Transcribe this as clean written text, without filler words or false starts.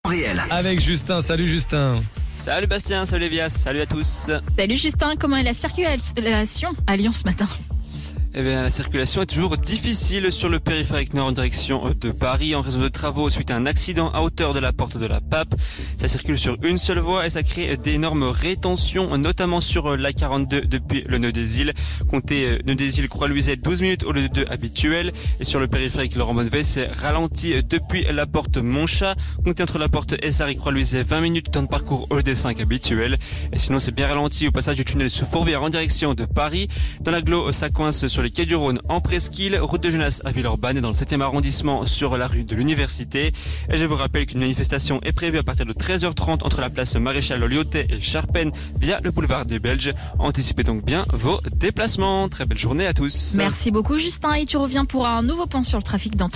Réel. Avec Justin, salut Justin. Salut Bastien, salut Lévias, salut à tous. Salut Justin, comment est la circulation à Lyon ce matin ? Eh bien, la circulation est toujours difficile sur le périphérique nord en direction de Paris en raison de travaux suite à un accident à hauteur de la porte de la Pape. Ça circule sur une seule voie et ça crée d'énormes rétentions, notamment sur la 42 depuis le nœud des îles. Comptez nœud des îles Croix-Luiset 12 minutes au lieu de 2 habituels. Et sur le périphérique Laurent Bonnevet, c'est ralenti depuis la porte Montchat. Comptez entre la porte SR et Croix-Luiset 20 minutes, temps de parcours au lieu des 5 habituels. Et sinon, c'est bien ralenti au passage du tunnel sous Fourvière en direction de Paris. Dans l'agglo, ça coince sur les quais du Rhône en presqu'île, route de Genasse à Villeurbanne et dans le 7e arrondissement sur la rue de l'Université. Et je vous rappelle qu'une manifestation est prévue à partir de 13h30 entre la place Maréchal Lyotet et Charpennes via le boulevard des Belges. Anticipez donc bien vos déplacements. Très belle journée à tous. Merci beaucoup Justin et tu reviens pour un nouveau point sur le trafic dans